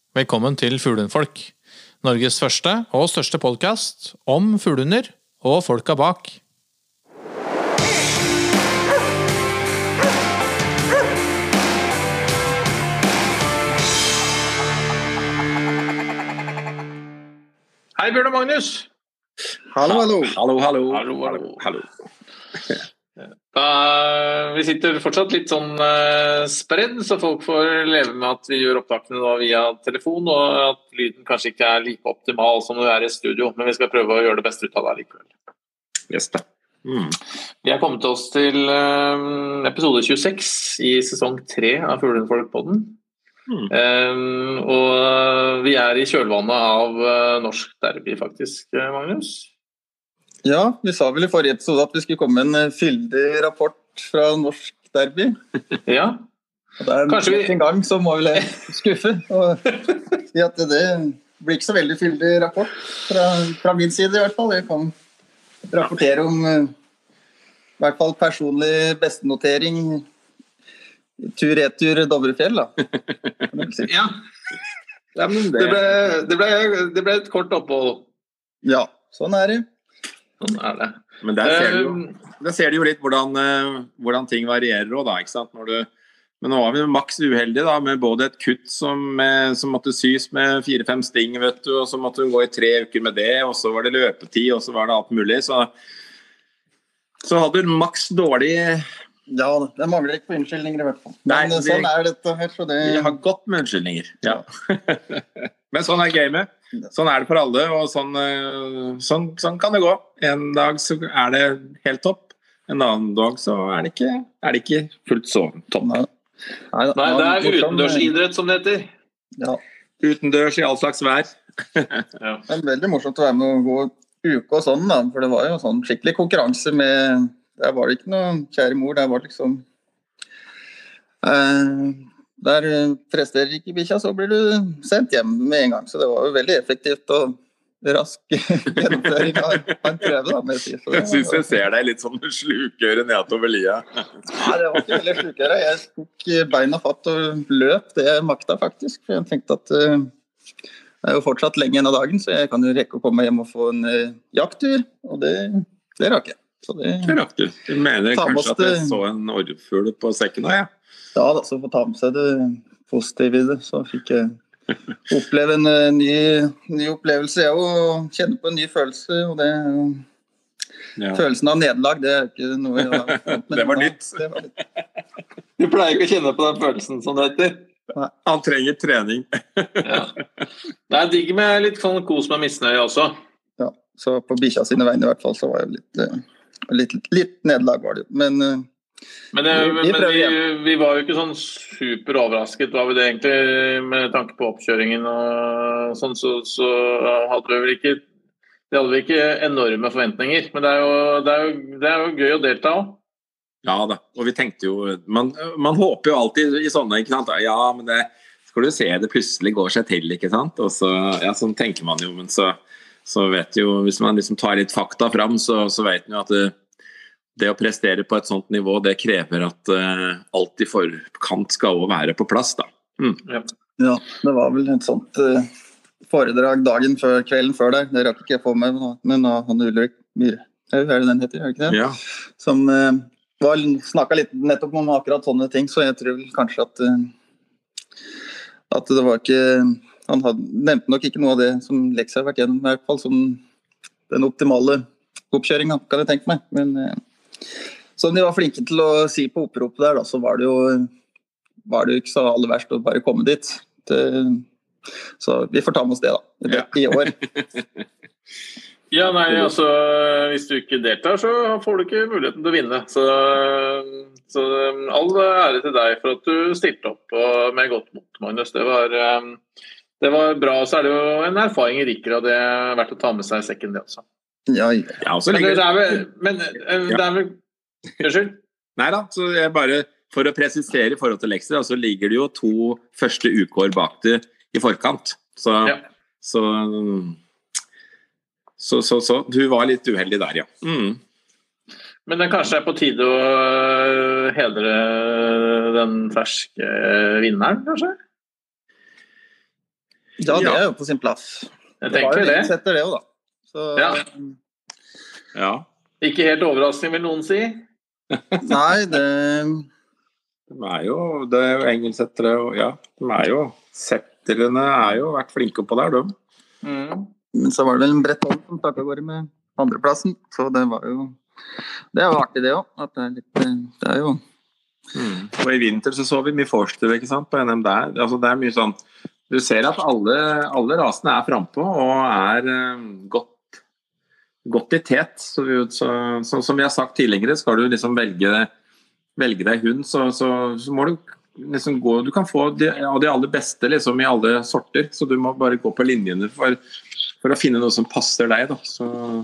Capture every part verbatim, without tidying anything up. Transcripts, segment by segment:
Velkommen til Fuglehundfolk, Norges første og største podcast om fuglehunder og folka bak. Hei Bjørn og Magnus! Hallo, hallo. Hallo, hallo. Hallo, hallo. hallo. Da, vi sitter fortsatt litt sånn uh, spredd, så folk får leve med at vi gjør opptakene nå via telefon, og at lyden kanskje ikke er like optimal som det er i studio, men vi skal prøve å gjøre det beste ut av det likevel. Yes, da. Mm. Vi har kommet oss til uh, episode tjueseks i sesong tre av Fuglehundfolk-podden. Mm. Um, og vi er i kjølvannet av uh, norsk derby faktisk, Magnus. Ja, vi sa vel i forrige episode at vi skulle komme med en fyldig rapport fra norsk derby. Ja. Og det er Kanskje vi... en gang så må vi skuffe og si at det blir ikke så veldig fyldig rapport fra, fra min side i hvert fall. Jeg kan rapportere om uh, i hvert fall personlig bestenotering tur-retur Dovrefjell, da. Ja. Ja, men det... Det, ble, det, ble, det ble et kort opphold. Ja, sånn er det. Sånn er det. Men der ser du jo, der ser du jo litt hvordan, hvordan ting varierer også, da, ikke sant? Når du, men nå var vi maks uheldige da, med både et kutt som, med, som måtte sys med fire-fem sting, vet du, og så måtte du gå i tre uker med det, og så var det løpetid, og så var det alt mulig, så, så hadde du maks dårlig... Ja, det mangler ikke på unnskyldninger i hvert fall. Nei, men sånn er dette her, så det... Vi har godt med unnskyldninger, ja. Men sånn er gamet. Sånn er det for alle, og sånn, sånn, sånn kan det gå. En dag så er det helt topp, en annen dag så er det ikke, er det ikke fullt så topp. Nei, Nei, Nei det er utendørsidrett som det heter. Ja. Utendørs i all slags vær. Ja. Det er veldig morsomt å være med å gå uke og sånn, da, for det var jo sånn skikkelig konkurranse med... Der var det ikke noe kjære mor, der var det liksom eh, der presterer ikke bikkja, så blir du sendt hjem med en gang, så det var jo veldig effektivt og rask gjennomføring av en prøve, da, med å si. Så, jeg synes jeg ser deg litt som en slukøre nedover lia. Nei, det var ikke veldig slukøre, jeg tok beina fatt og løp det jeg makta faktisk, for jeg tenkte at uh, det er jo fortsatt lenge en av dagen, så jeg kan jo rekke å komme hjem og få en uh, jakttur, og det, det rakk jeg. Så det, det rakk du. Du mener kanskje at jeg så en orrfugl på sekken da, ja? Ja, da, så få ta med seg det positive i det, så fikk jeg oppleve en uh, ny, ny opplevelse, jeg, og kjenne på en ny følelse, og det, uh, ja. Følelsen av nederlag, det er ikke noe jeg har fått med. Det var nytt. Det var nytt. Du pleier ikke å kjenne på den følelsen som det heter. Nei. Han trenger trening. Ja. Det er digg med litt sånn kos med misnøye også. Ja, så på bikkja sine vegne i hvert fall, så var jeg litt... Uh, Litt, litt nederlag var det, men, uh, men, det, vi, men vi, vi var jo ikke sånn super overrasket, var vi det egentlig, med tanke på oppkjøringen og sånn, så, så hadde vi vel ikke, det hadde vi ikke enorme forventninger, men det er jo, det er jo, det er jo gøy å delta også. Ja da, og vi tenkte jo, man, man håper jo alltid i sånne, ikke sant? Ja, men det skal du se, det plutselig går seg til, ikke sant? Og så, ja, sånn tenker man jo, men så så vet jo, hvis man liksom tar litt fakta fram, så, så vet man jo at det, det å prestere på et sånt nivå, det krever at uh, alt i forkant skal også være på plass, da. Mm. Ja. Ja, det var vel et sånt uh, foredrag dagen før, kvelden før der, det rakk ikke jeg få med, men uh, han Ulrik Myhre, er det den heter, er det ikke det? Ja. Som uh, var, snakket litt nettopp om akkurat sånne ting, så jeg tror kanskje at, uh, at det var ikke... Han hadde, nevnte nok ikke noe av det som Lex har vært gjennom, i hvert fall som den optimale oppkjøringen, kan jeg tenke meg. Men eh, som de var flinke til å si på oppropet der, da, så var det jo, var det jo ikke så aller verst å bare komme dit. Det, så vi får ta med oss det da, i, ja. I år. Ja, nei, altså, hvis du ikke deltar, så får du ikke muligheten til å vinne. Så, så all ære til deg for at du stilte opp med godt mot, Magnus. Det var... Um, Det var bra, så er det jo en erfaring i Rikker, og det er verdt å ta med seg i sekken det også. Ja, ja. Ja, også men ligger... det er vel... Men det er vel... Unnskyld? Neida, så jeg bare, for å presisere i forhold til lekser, så ligger det jo to første ukeår bak det i forkant. Så, ja. så, så, så, så, du var litt uheldig der, ja. Mm. Men det kanskje er på tide å hedre den ferske vinneren, kanskje? Ja, det er jo på sin plass. Jeg tenker det. Det setter det jo da. Så, ja. ja. Ikke helt overraskende, vil noen si? Nei, det... De er jo, det er jo engelsettere, og ja, de er jo, setterne er jo vært flinke på der, de. Mm. Men så var det vel en brett hånd som startet å gå med andreplassen, så det var jo, det er jo artig det også, at det er litt, det er jo... Mm. Og i vinter så så vi mye forskjell, ikke sant, på N M der. Altså det er mye sånn, du ser at alle, alle rasene er frempå og er uh, godt, godt i tet. Så, vi, så, så som vi har sagt tidligere, skal du liksom velge, velge deg hund, så, så, så må du liksom gå, du kan få de, ja, de aller beste liksom, i alle sorter, så du må bare gå på linjene for, for å finne noe som passer deg, da. Så,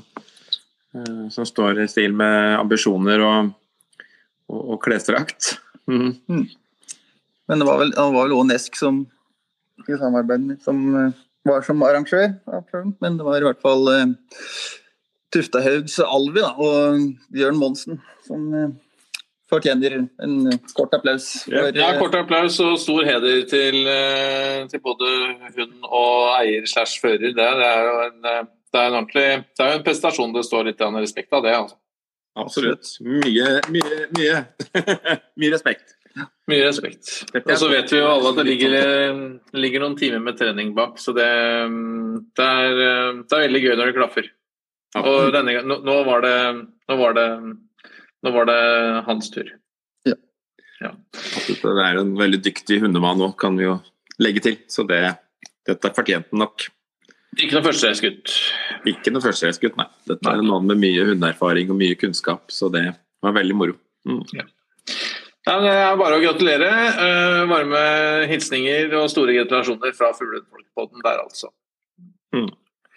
uh, som står i stil med ambisjoner og og, og klesdrakt. Mm. Mm. Men det var vel, det var vel også Nesk som i samarbeid med, som uh, var som arrangør av prøven, men det var i hvert fall uh, Tuftahaugs Alvi da, og Bjørn Monsen som uh, fortjener en uh, kort applaus. For, ja, kort applaus og stor heder til, uh, til både hund og eier slash fører. Det, det er jo en, uh, det er en ordentlig, det er jo en prestasjon, det står litt av respekt av det, altså. Absolutt. Mye, mye, mye. mye respekt. Mye respekt. Og så vet vi jo alle at det ligger, det ligger noen timer med trening bak, så det, det, er, det er veldig gøy når det klaffer. Og denne, nå, nå, var det, nå, var det, nå var det hans tur. Ja. Ja. Det er en veldig dyktig hundemann nå, kan vi jo legge til. Så det, dette er fortjent nok. Ikke noe førstereisgutt. Ikke noe førstereisgutt, nei. Dette er en mann med mye hundeerfaring og mye kunnskap, så det var veldig moro. Mm. Ja. Ja, det er bare å gratulere. Uh, varme hilsninger og store gratulasjoner fra Fuglefolkpodden der, altså. Mm.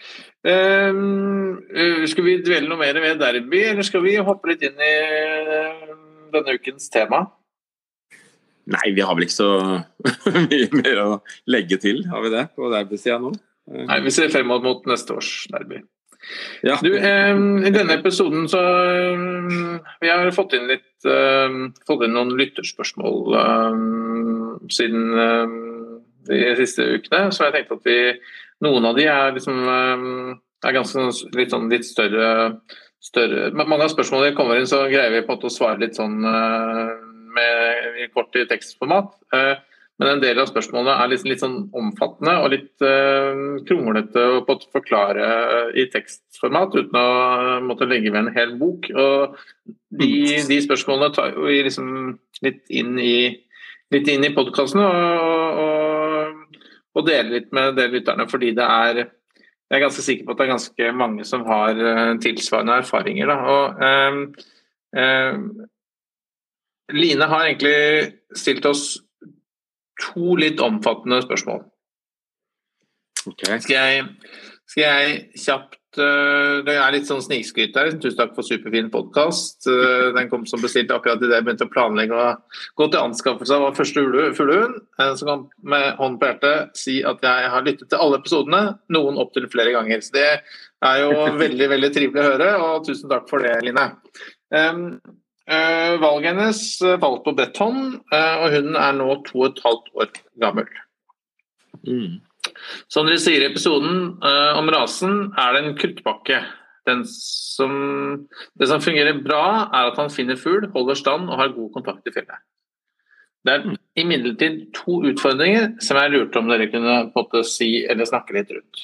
Uh, skal vi dvele noe mer ved derby, eller skal vi hoppe litt inn i denne ukens tema? Nei, vi har vel ikke så mye mer å legge til, har vi det, på derby-siden nå? Nei, vi ser fremover mot neste års derby. Ja. Du, eh, i denne episoden så eh, vi har fått inn litt eh, fått inn noen lytterspørsmål eh, siden eh, de siste ukene, så jeg tenkte at vi, noen av de er liksom eh, er ganske litt sånn litt større, større mange av spørsmålene kommer inn, så greier vi på en måte å svare litt sånn eh, med kort i tekstformat. Eh, Men en del av spørsmålene er litt, litt sånn omfattende og litt uh, kronglete å forklare i tekstformat uten å uh, måtte legge ved en hel bok. Og de, de spørsmålene tar vi liksom litt inn i, litt inn i podcasten og, og, og deler litt med dere lytterne, fordi det er, jeg er ganske sikker på at det er ganske mange som har uh, tilsvarende erfaringer. Da. Og, uh, uh, Line har egentlig stilt oss to litt omfattende spørsmål. Okay. Skal jeg, skal jeg kjapt uh, det er litt sånn snikskryt der. Tusen takk for superfin podcast. Uh, den kom som bestilt akkurat i det jeg begynte å planlegge å gå til anskaffelse av første fuglehund. Uh, så kan med hånd på hjertet si at jeg har lyttet til alle episodene, noen opp til flere ganger. Så det er jo veldig, veldig trivelig å høre, og tusen takk for det, Line. Um, Uh, valget hennes falt på beton, uh, og hun er nå to og et halvt år gammel. Mm. Som dere sier i episoden uh, om rasen, er det en kruttpakke. Den som, det som fungerer bra, er at han finner fugl, holder stand og har god kontakt i fjellet. Det er imidlertid to utfordringer som jeg lurte om dere kunne på en måte si eller snakke litt rundt.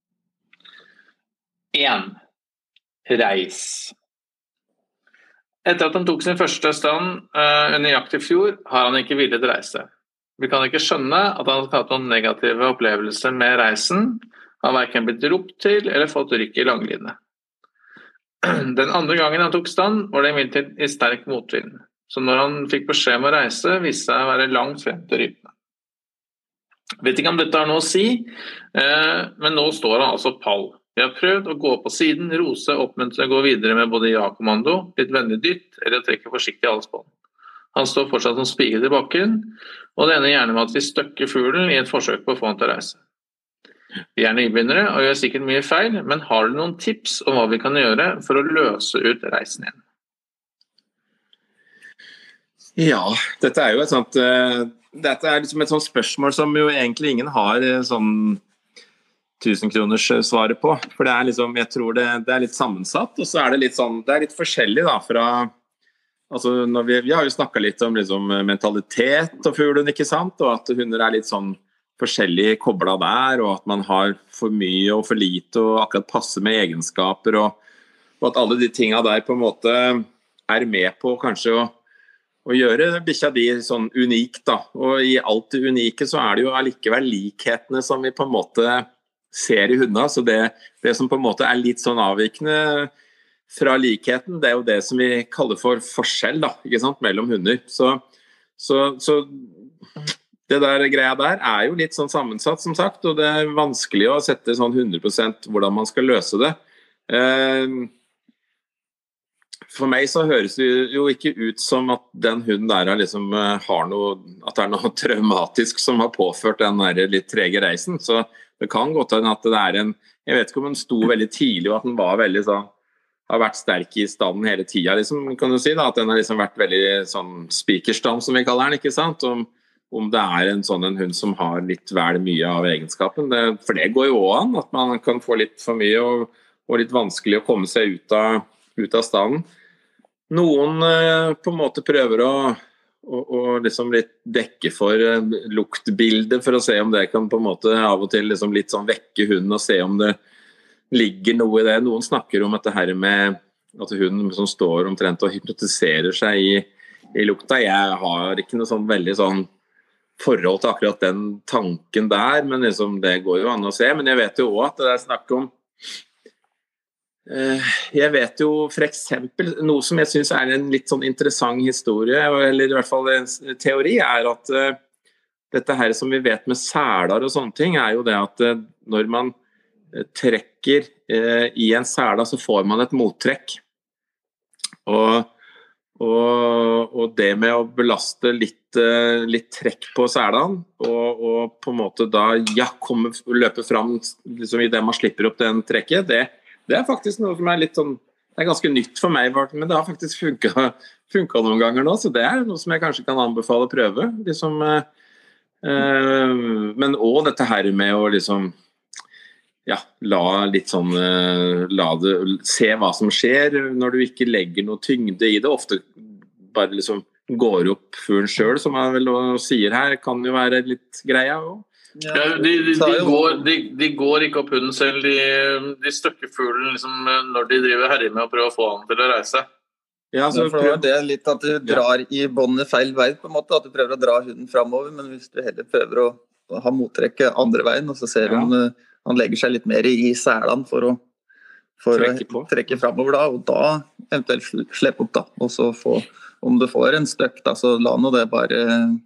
En. Reis. Etter at han tok sin første stand uh, under jakt i fjor, har han ikke villet reise. Vi kan ikke skjønne at han har hatt noen negative opplevelser med reisen. Han har hverken blitt ropt til eller fått rykk i langlinje. Den andre gangen han tok stand, var det imidlertid i sterk motvind. Så når han fikk beskjed om å reise, viste seg å være langt frem til rypene. Vet ikke om dette har noe å si, uh, men nå står han altså pall. Vi har prøvd å gå på siden, rose, oppmuntre å gå videre med både ja-kommando, litt vennlig dytt, eller trekke forsiktig halsbånd. Han står fortsatt som spiget i bakken, og det ender gjerne med at vi støkker fuglen i et forsøk på å få han til å reise. Vi er nybegynnere og gjør sikkert mye feil, men har du noen tips om hva vi kan gjøre for å løse ut reisen igjen? Ja, dette er jo et sånt uh, dette er liksom et sånt spørsmål som jo egentlig ingen har uh, sånn tusen kroners svaret på, for det er liksom, jeg tror det, det er litt sammensatt, og så er det litt sånn, det er litt forskjellig da, fra, altså når vi, vi har jo snakket litt om liksom mentalitet og fuglen, ikke sant, og at hunder er litt sånn forskjellig koblet der, og at man har for mye og for lite, og akkurat passer med egenskaper, og, og at alle de tingene der på en måte er med på kanskje å, å gjøre bikkja de sånn unik da, og i alt det unike så er det jo allikevel likhetene som vi på en måte ser i hundene, så det, det som på en måte er litt sånn avvikende fra likheten, det er jo det som vi kaller for forskjell da, ikke sant, mellom hunder. Så, så, så det der greia der er jo litt sånn sammensatt som sagt, og det er vanskelig å sette sånn hundre prosent hvordan man skal løse det. For meg så høres det jo ikke ut som at den hunden der liksom har noe, at det er noe traumatisk som har påført den der litt trege reisen, så det kan godt hende at det er en, jeg vet ikke om den sto veldig tidlig og at den var veldig sånn, har vært sterk i standen hele tiden, liksom, kan du si da, at den har liksom vært veldig sånn spikerstand som vi kaller den, ikke sant? Om, om det er en sånn en hund som har litt vel mye av egenskapen, det, for det går jo også an, at man kan få litt for mye og, og litt vanskelig å komme seg ut av, ut av standen. Noen eh, på en måte prøver å Og, og liksom litt dekke for uh, luktbildet for å se om det kan på en måte av og til liksom litt sånn vekke hunden og se om det ligger noe i det. Noen snakker om dette her med at hunden som står omtrent og hypnotiserer seg i, i lukta. Jeg har ikke noe sånn veldig sånn forhold til akkurat den tanken der, men liksom det går jo an å se. Men jeg vet jo også at det er snakk om Jeg vet jo for eksempel, noe som jeg synes er en litt sånn interessant historie, eller i hvert fall en teori, er at uh, dette her som vi vet med seler og sånne ting, er jo det at uh, når man uh, trekker uh, i en sela, så får man et mottrekk. Og, og, og det med å belaste litt, uh, litt trekk på selene, og, og på en måte da, ja, komme, løpe frem liksom i det man slipper opp den trekket, det Det er faktisk noe som er litt sånn, det er ganske nytt for meg, men det har faktisk funket, funket noen ganger nå, så det er noe som jeg kanskje kan anbefale å prøve. Liksom, eh, eh, men også dette her med å liksom, ja, la litt sånn, eh, la det, se hva som skjer når du ikke legger noe tyngde i det. Ofte bare liksom går opp fuglen selv, som man vel sier her, kan jo være litt greia også. Ja, de, de, de, går, de, de går ikke opp hunden selv, de, de støkker fuglen liksom, når de driver herre med å prøve å få han til å reise. Ja, så ja, for det er litt at du drar i båndet feil vei på en måte, at du prøver å dra hunden fremover, men hvis du heller prøver å, å ha mottrekk andre veien, og så ser du ja. om han legger seg litt mer i selene for å, for trekke, å trekke fremover da, og da eventuelt slippe opp da, og så få, om du får en støkk da, så la nå det bare...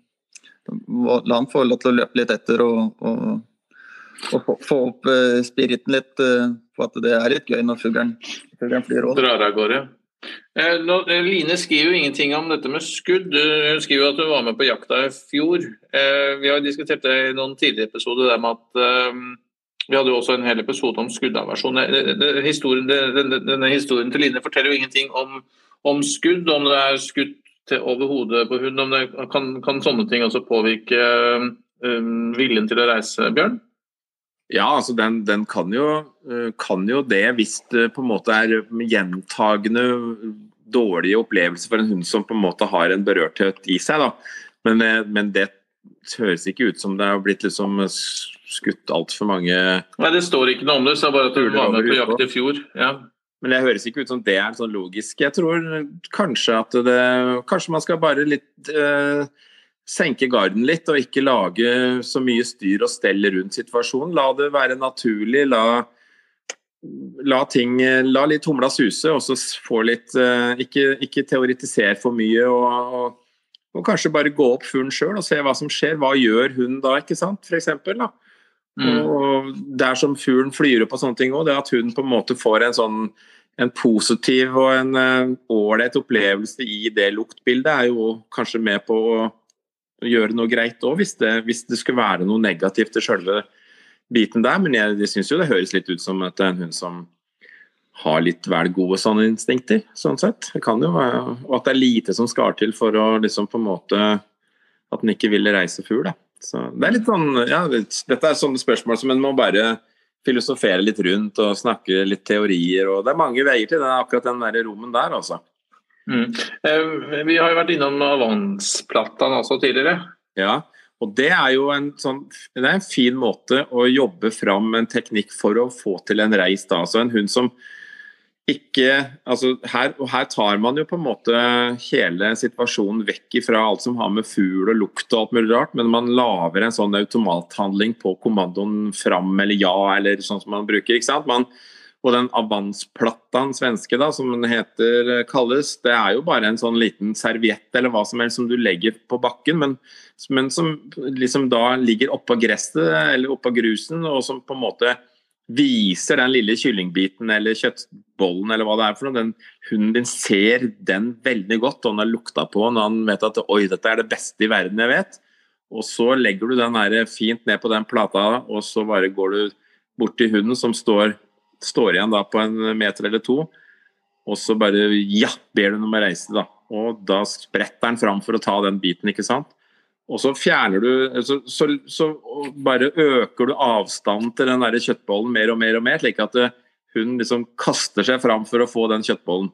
La han få lov til å løpe litt etter og, og, og få, få opp uh, spiriten litt uh, på at det er litt gøy når fuglen, fuglen flyr også. Drar av gårde. Eh, nå, Line skriver jo ingenting om dette med skudd. Hun skriver at hun var med på jakta i fjor. Eh, vi har diskutert det i noen tidligere episoder der med at uh, vi hadde jo også en hel episode om skuddaversjon. Historien, denne, denne historien til Line forteller jo ingenting om, om skudd, om det er skudd til over hodet på hunden, om det kan, kan sånne ting også påvirke um, viljen til å reise, Bjørn? Ja, altså den, den kan, jo, kan jo det hvis det på en måte er gjentagende dårlige opplevelser for en hund som på en måte har en berørthet i seg da. Men, men det høres ikke ut som det har blitt liksom skutt alt for mange... Nei, det står ikke noe om det, så bare at du var med på jakt i fjor, ja. Men det høres ikke ut som det er sånn logisk. Jeg tror kanskje at det, kanskje man skal bare litt eh, senke garden litt og ikke lage så mye styr og stell rundt situasjonen. La det være naturlig, la, la ting, la litt humla suse, og så få litt, eh, ikke, ikke teoretisere for mye, og, og, og kanskje bare gå opp fuglen selv og se hva som skjer. Hva gjør hun da, ikke sant, for eksempel da? Mm. Og der som fuglen flyr opp og sånne ting også, det er at hun på en måte får en sånn en positiv og en ålreit opplevelse i det luktbildet er jo kanskje med på å gjøre noe greit også, hvis det, hvis det skulle være noe negativt til selve biten der, men jeg, jeg synes jo det høres litt ut som at det er en hund som har litt vel gode sånne instinkter, sånn sett. Det kan jo være, og at det er lite som skal til for å liksom på en måte at den ikke ville reise fugl da. Så det er litt sånn, ja, det, dette er sånne spørsmål som en må bare filosofere litt rundt og snakke litt teorier, og det er mange veier til det, akkurat den der rommen der, altså. Mm. Vi har jo vært innom Avance-platten også tidligere. Ja, og det er jo en sånn, det er en fin måte å jobbe fram en teknikk for å få til en reis da, altså en hund som ikke, altså her, og her tar man jo på en måte hele situasjonen vekk fra alt som har med fugl og lukt og alt mulig rart, men man laver en sånn automathandling på kommandoen fram eller ja, eller sånn som man bruker, ikke sant? Man, og den Avance-platten svenske da, som den heter, kalles, det er jo bare en sånn liten serviett eller hva som helst som du legger på bakken, men, men som liksom da ligger oppå gresset eller oppå grusen, og som på en måte viser den lille kyllingbiten eller kjøttbollen eller hva det er for noe. Den hunden din ser den veldig godt, og han har lukta på når han vet at oi, dette er det beste i verden jeg vet. Og så legger du den her fint ned på den plata, og så bare går du bort til hunden som står, står igjen da på en meter eller to, og så bare, ja, ber du den om å reise da. Og da spretter den fram for å ta den biten, ikke sant? Og så fjerner du, så, så, så bare øker du avstand til den der kjøttbollen mer og mer og mer, slik at hun liksom kaster seg fram for å få den kjøttbollen.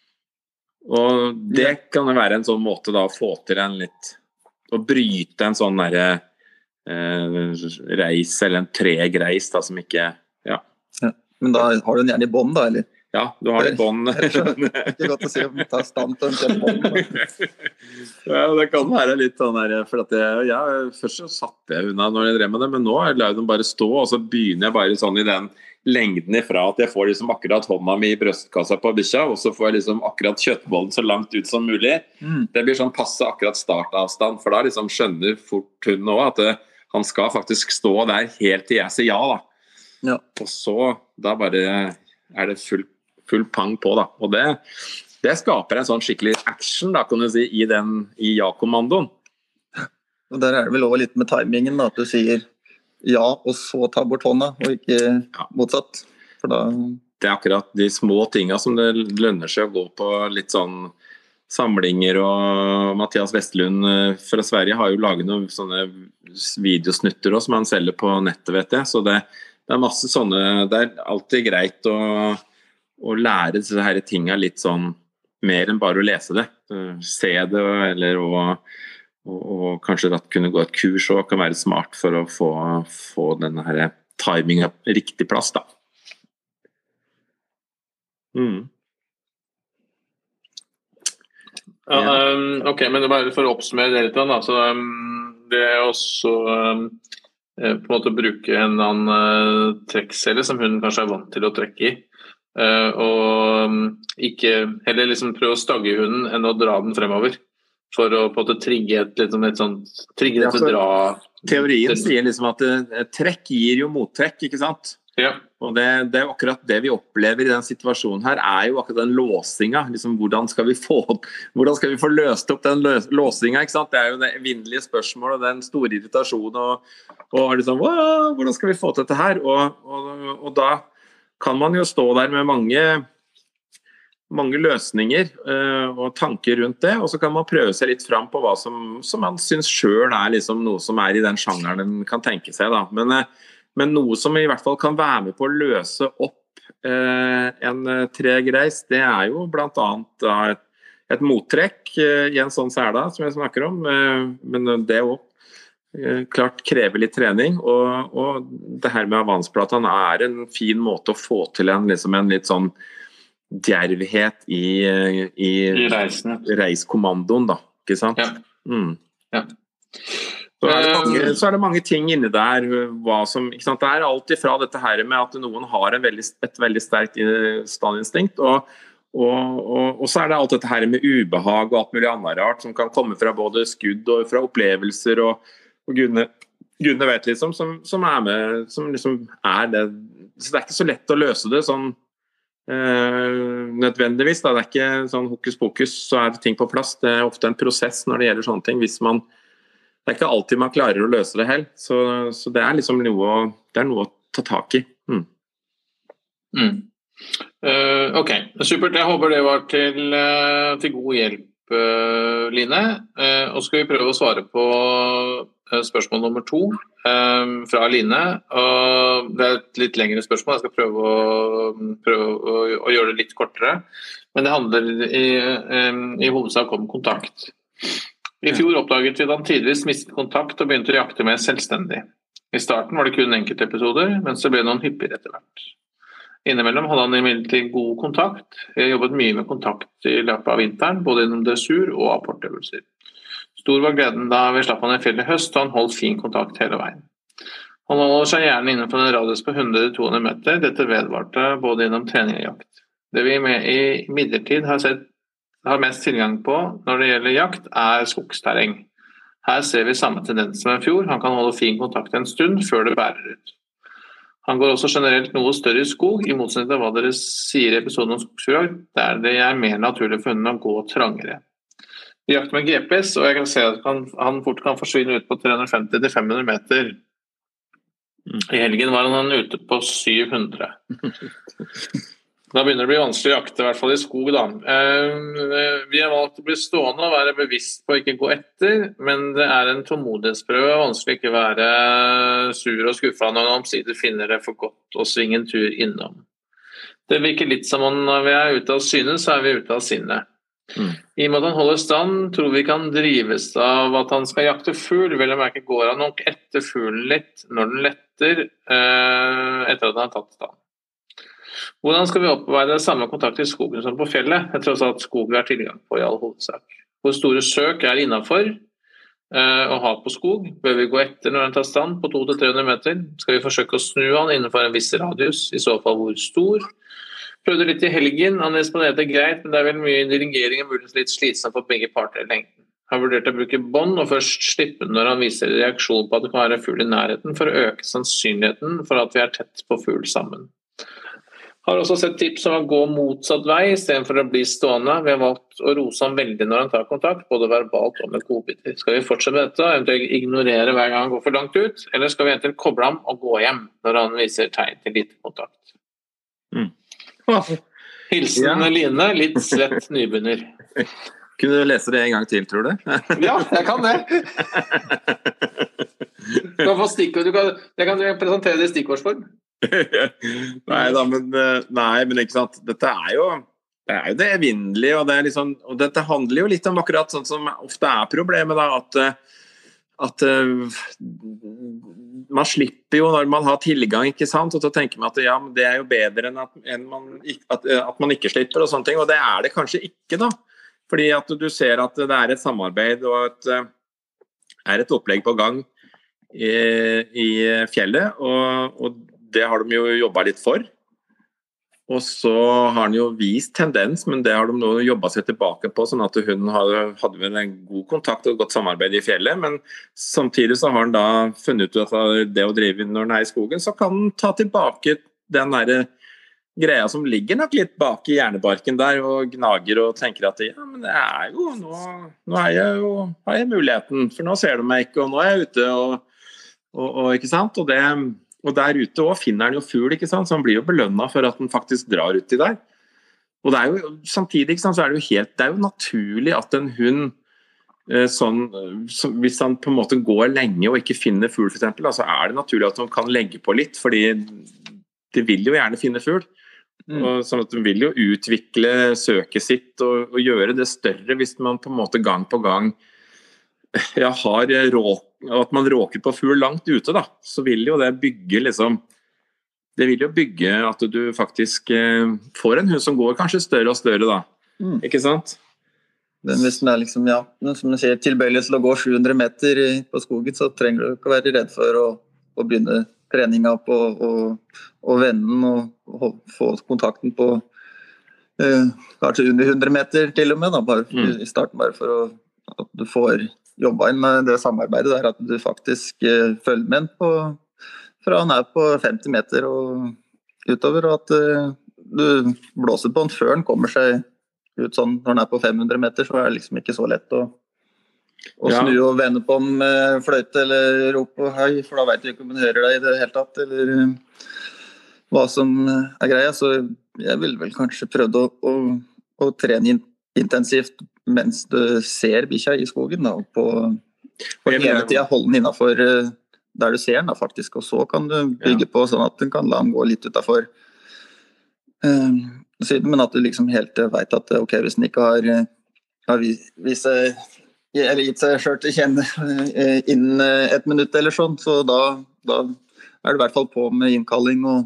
Og det kan være en sånn måte da å få til en litt, å bryte en sånn der, eh, reis, eller en treg reis da, som ikke, ja. Ja. Men da har du den gjerne i bånd da, eller? Ja, du har det i bånd. Det er ikke godt å si om du tar stand til en kjøttbollen. Ja, det kan være litt sånn der, for at jeg, ja, først så satt jeg unna når jeg drev med det, men nå lar jeg dem bare stå, og så begynner jeg bare sånn i den lengden ifra at jeg får liksom akkurat hånda mi i brøstkassa på bikkja, og så får jeg liksom akkurat kjøttbollen så langt ut som mulig. Mm. Det blir sånn passe akkurat startavstand, for da liksom skjønner fort hun nå at det, han skal faktisk stå der helt til jeg sier ja da. Ja. Og så da bare er det full, full pang på da, og det, det skaper en sånn skikkelig action da, kan du si, i den i ja-kommandoen. Og der er det vel også litt med timingen da, at du sier ja, og så ta bort hånda, og ikke ja. Motsatt. For da... Det er akkurat de små tingene som det lønner seg å gå på litt sånn samlinger, og Mathias Vestlund fra Sverige har jo laget noen sånne videosnutter også, som han selger på nettet, vet jeg, så det, det er masse sånne, det er alltid greit å, å lære disse her tingene litt sånn, mer enn bare å lese det, se det, eller å Og, og kanskje at kunne gå et kurs og kan være smart for å få, få denne her timingen på riktig plass da. Mm. Ja, um, ok, men det bare for å oppsummere det litt da, så um, det er også um, på en måte bruke en annen uh, trekkcelle som hun kanskje er vant til å trekke i, uh, og um, ikke heller liksom prøve å stagge hunden enn å dra den fremover. For å på en måte trigge et, liksom et sånt, trigge det til å dra... Teorien sier liksom at uh, trekk gir jo mottrekk, ikke sant? Ja. Og det, det er akkurat det vi opplever i den situasjonen her, er jo akkurat den låsingen. Liksom, hvordan, skal vi få, hvordan skal vi få løst opp den løs, låsingen, ikke sant? Det er jo det evinnelige spørsmålet, og den store irritasjonen, og, og liksom, hvordan skal vi få til dette her? Og, og, og da kan man jo stå der med mange... mange løsninger uh, og tanker rundt det, og så kan man prøve seg litt fram på hva som, som man synes selv er liksom noe som er i den sjangeren den kan tenke seg da. Men, uh, men noe som i hvert fall kan være med på å løse opp uh, en uh, treg reis, det er jo blant annet uh, et, et mottrekk uh, i en sånn særda som jeg snakker om, uh, men det også uh, klart krever litt trening, og, og det her med Avance-platan er en fin måte å få til en, liksom en litt sånn djervhet i, i, I reisen. reiskommandoen da, ikke sant? Ja. Mm. Ja. Så, er det mange, så er det mange ting inne der, hva som, ikke sant? Det er alltid fra dette her med at noen har en veldig, et veldig sterkt standinstinkt, og, og, og, og så er det alt dette her med ubehag og alt mulig annet rart, som kan komme fra både skudd og fra opplevelser, og, og Gunne, Gunne vet liksom, som, som er med, som liksom er det, så det er ikke så lett å løse det sånn, Uh, nødvendigvis da, det er ikke sånn hokus pokus, så er det ting på plass, det er ofte en prosess når det gjelder sånne ting, hvis man, det er ikke alltid man klarer å løse det helt, så, så det er liksom noe, det er noe å ta tak i. Mm. Mm. Uh, ok, supert, jeg håper det var til, uh, til god hjelp, uh, Line, uh, og skal vi prøve å svare på uh, spørsmål nummer to. um, fra Line, og det er et litt lengre spørsmål, jeg skal prøve å, prøve å, å gjøre det litt kortere, men det handler i, um, i hovedsak om kontakt. I fjor oppdaget vi at han tidvis mistet kontakt og begynte å jakte mer selvstendig. I starten var det kun enkelte episoder, men så ble det noen hyppigere etter hvert. Innimellom hadde han imidlertid god kontakt. Jeg har jobbet mye med kontakt i løpet av vinteren, både innom dressur og apportøvelser. Stor var gleden da vi slapp han i fjellet i høst, og han holdt fin kontakt hele veien. Han holder seg gjerne innenfor en radius på hundre til to hundre meter. Dette vedvarte både innom trening og jakt. Det vi i midlertid har, sett, har mest tilgang på når det gjelder jakt, er skogsterreng. Her ser vi samme tendens som i fjor. Han kan holde fin kontakt en stund før det bærer ut. Han går også generelt noe større i skog, i motsetning til hva dere sier i episoden om skogsjakt, der det er mer naturlig for hunden å gå trangere. Vi jakter med G P S, og jeg kan se at han, han fort kan forsvinne ut på tre hundre femti til fem hundre meter. I helgen var han ute på syv hundre. Da begynner det å bli vanskelig å jakte, i hvert fall i skog da. Vi har valgt å bli stående og være bevisst på å ikke gå etter, men det er en tålmodighetsprøve, vanskelig ikke være sur og skuffet når han omsider finner det for godt å svinge en tur innom. Det virker litt som om når vi er ute av syne, så er vi ute av sinne. Mm. I og med at han holder stand, tror vi kan drives av at han skal jakte fugl, vel å merke går han nok etter fuglen litt når den letter, etter at han har tatt stand. Hvordan skal vi oppbevare det samme kontakt i skogen som på fjellet, etter at skog er tilgang på i all hovedsak? Hvor store søk er innenfor uh, å ha på skog? Bør vi gå etter når den tar stand på to til tre hundre meter? Skal vi forsøke å snu han innenfor en viss radius, i så fall hvor stor? Prøvde litt i helgen, han disponerte greit, men det er vel mye dirigering og mulig litt slitsomt for begge parter i lengden. Han vurderte å bruke bånd og først slippe når han viser reaksjon på at det kan være fugl i nærheten for å øke sannsynligheten for at vi er tett på fugl sammen. Har også sett tips om å gå motsatt vei i stedet for å bli stående. Vi har valgt å rose ham veldig når han tar kontakt, både verbalt og med godbiter. Skal vi fortsette med dette, eventuelt ignorere hver gang han går for langt ut, eller skal vi eventuelt koble ham og gå hjem når han viser tegn til lite kontakt? Mm. Hilsen ja. Line, litt slett nybegynner. Kunne du lese det en gang til, tror du? Ja, jeg kan det. Du kan få stikkord, du kan, jeg kan presentere det i stikkordsform. nei, da, men, nei, men ikke sant. Dette er jo det er jo det evinnelige, og, det er liksom, og dette handler jo litt om akkurat sånn som ofte er problemet da, at, at man slipper jo når man har tilgang, ikke sant, og så tenker man at ja, det er jo bedre enn, at, enn man, at, at man ikke slipper og sånne ting, og det er det kanskje ikke da, fordi at du ser at det er et samarbeid og et, er et opplegg på gang i, i fjellet, og, og det har de jo jobbet litt for. Og så har han jo vist tendens, men det har de nå jobbet seg tilbake på, sånn at hun hadde, hadde vel en god kontakt og godt samarbeid i fjellet, men samtidig så har han da funnet ut at det å drive når han er i skogen, så kan han ta tilbake den der greia som ligger nok litt bak i hjernebarken der, og gnager og tenker at ja, men det er jo, nå, nå er jeg jo, har jeg muligheten, for nå ser de meg ikke, og nå er jeg ute, og, og, og ikke sant, og det Og der ute også finner han jo fugl, ikke sant? Så han blir jo belønnet for at han faktisk drar uti der. Og det er jo, samtidig ikke sant, så er det jo helt, det er jo naturlig at en hund, eh, sånn, så, hvis han på en måte går lenge og ikke finner fugl for eksempel, så er det naturlig at han kan legge på litt, fordi de vil jo gjerne finne fugl. Mm. Og sånn at de vil jo utvikle søket sitt og, og gjøre det større hvis man på en måte gang på gang ja, har råk, at man råker på fugl langt ute da, så vil jo det bygge liksom, det vil jo bygge at du faktisk eh, får en hund som går kanskje større og større da, mm. ikke sant? Men hvis den er liksom, ja, som du sier, tilbøyelig til å gå sju hundre meter på skogen, så trenger du ikke være redd for å, å begynne treninga på og, og vennen og, og få kontakten på eh, kanskje under hundre meter til og med da, bare, mm. i starten bare for å, at du får jobba inn med det samarbeidet der, at du faktisk uh, følger med på, fra han er på femti meter og utover, og at uh, du blåser på han før han kommer seg ut sånn, når han er på fem hundre meter, så er det liksom ikke så lett å, å ja. Snu og vende på ham med fløyte eller rope og hei, for da vet du ikke om han hører deg i det hele tatt, eller uh, hva som er greia, så jeg ville vel kanskje prøvd å, å, å trene in- intensivt mens du ser bikkja i skogen da, på, på hele tiden holde den innenfor uh, der du ser den da faktisk, og så kan du bygge ja. På sånn at den kan la den gå litt utenfor uh, siden, men at du liksom helt vet at ok, hvis den ikke har, har vist eller gitt seg selv til kjenne uh, innen et minutt eller sånn, så da, da er du i hvert fall på med innkalling og,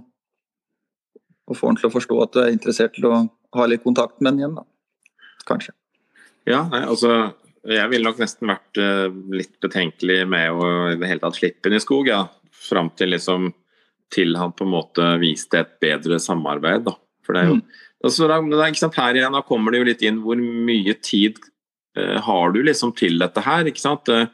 og får den til å forstå at du er interessert til å ha litt kontakt med den igjen da, kanskje. Ja, nei, altså jeg ville nok nesten vært uh, litt betenkelig med å i det hele tatt slippe den i skog, ja, frem til liksom til han på en måte viste et bedre samarbeid da, for det er jo, mm. altså, da, det er, ikke sant, her igjen, da kommer det jo litt inn hvor mye tid uh, har du liksom til dette her, ikke sant, uh,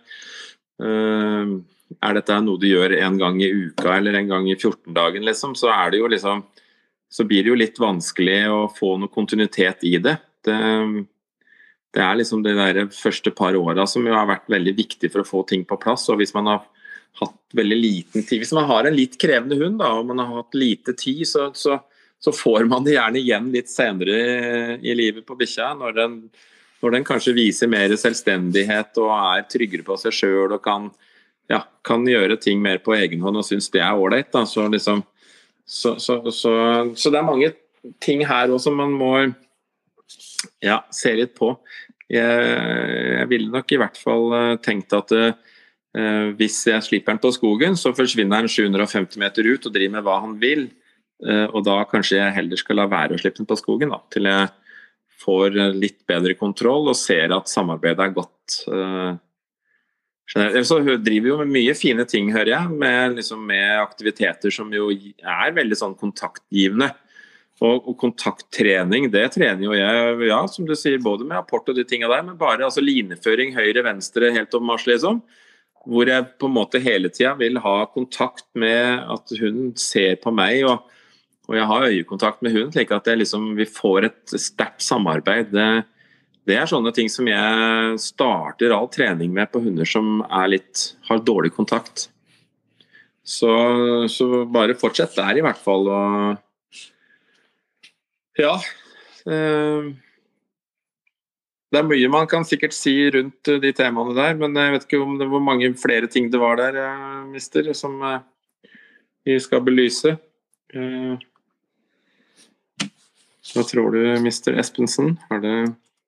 uh, er dette noe du gjør en gang i uka eller en gang i fjorten dagen liksom, så er det jo liksom, så blir det jo litt vanskelig å få noe kontinuitet i det, det Det er liksom de der første par årene som jo har vært veldig viktig for å få ting på plass, og hvis man har hatt veldig liten tid, hvis man har en litt krevende hund da, og man har hatt lite tid, så, så, så får man det gjerne igjen litt senere i livet på bikkja, når den, når den kanskje viser mer selvstendighet og er tryggere på seg selv og kan, ja, kan gjøre ting mer på egen hånd og synes det er ordentlig da, så, liksom, så, så, så, så det er mange ting her også som man må ja, se litt på. Jeg, jeg ville nok i hvert fall tenkt at uh, hvis jeg slipper den på skogen, så forsvinner den sju hundre og femti meter ut og driver med hva han vil. Uh, og da kanskje jeg heller skal la være å slippe den på skogen, da, til jeg får litt bedre kontroll og ser at samarbeidet er godt. Uh, så driver vi jo med mye fine ting, hører jeg, med, liksom, med aktiviteter som jo er veldig sånn kontaktgivende. Og, og kontakttrening, det trener jo jeg, ja, som du sier, både med apport og de tingene der, men bare altså, lineføring, høyre, venstre, helt opp mars, liksom. Hvor jeg på en måte hele tiden vil ha kontakt med at hun ser på meg, og, og jeg har øyekontakt med hun, slik at jeg, liksom, vi får et sterkt samarbeid. Det, det er sånne ting som jeg starter all trening med på hunder som er litt, har dårlig kontakt. Så, så bare fortsett der i hvert fall, og ja, eh, det er mye man kan sikkert si rundt de temaene der, men jeg vet ikke om det var mange flere ting det var der, eh, mister, som eh, vi skal belyse. Eh, hva tror du, mister Espensen? Har det...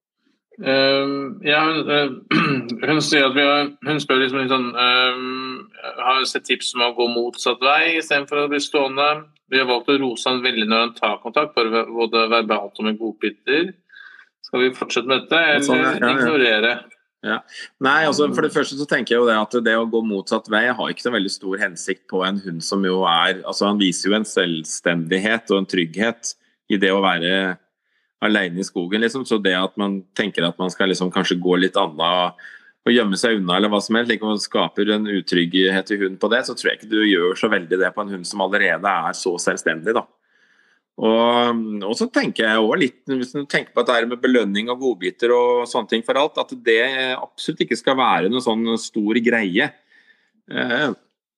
Uh, ja, hun, uh, hun sier at vi har, hun spør liksom sånn, uh, har sett tips om å gå motsatt vei i stedet for å bli stående. Vi har valgt å rose han veldig når han tar kontakt, både verbalt og med godbiter. Skal vi fortsette med dette, eller sånn, ja, ja. Ignorere? Ja. Nei, altså for det første så tenker jeg jo det at det å gå motsatt vei har ikke så veldig stor hensikt på en hund som jo er, altså han viser jo en selvstendighet og en trygghet i det å være alene i skogen, liksom. Så det at man tenker at man skal liksom kanskje gå litt annet og gjemme seg unna eller hva som helst, like man skaper en utrygghet i hunden på det, så tror jeg ikke du gjør så veldig det på en hund som allerede er så selvstendig da. Og, og så tenker jeg også litt, hvis du tenker på at det er med belønning og godbiter og sånne ting for alt, at det absolutt ikke skal være noen sånn stor greie. Eh,